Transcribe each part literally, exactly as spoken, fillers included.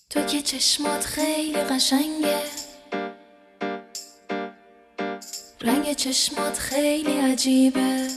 تو که چشمات خیلی قشنگه، رنگ چشمات خیلی عجیبه.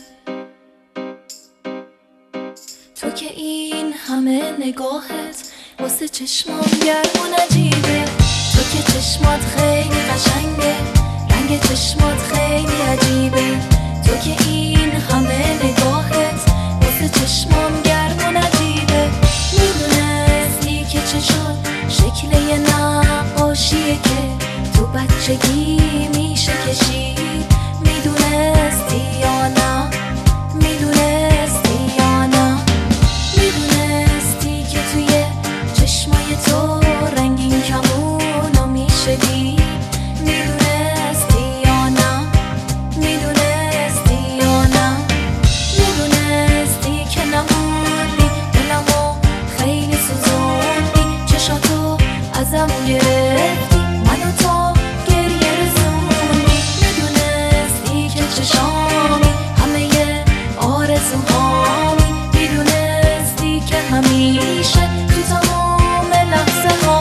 تو که این همه نگاهت واسه چشمام گرم و نجیبه. تو که چشمات خیلی قشنگه، رنگ چشمات خیلی عجیبه. تو که این همه نگاهت واسه چشمام گرم و نجیبه. میدونستی که چشات شکل یه نقاشیه که تو بچگی میشه کشید؟ میدونستی یا نه؟ میدونستی یا نه؟ میدونستی که توی چشمای تو رنگین کمونو میشه دید؟ میدونستی یا نه؟ میدونستی یا نه؟ میدونستی که نموندی دلمو خیلی سوزوندی، چشاتو ازم گرفتی، منو تا گریه رسوندی. میدونستی که چشامی همه آرزوهامی، میدونستی که همیشه تو تمام لحظه ها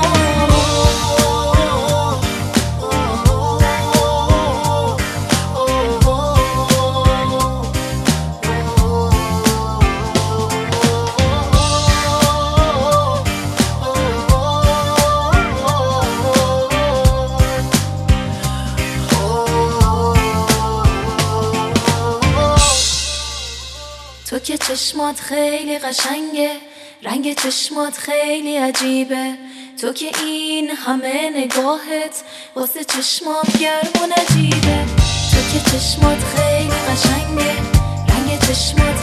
تو که چشمات خیلی قشنگه، رنگ چشمات خیلی عجیبه. تو که این همه نگاهت واسه چشمام گرم و نجیبه. تو که چشمات خیلی قشنگه، رنگ چشمات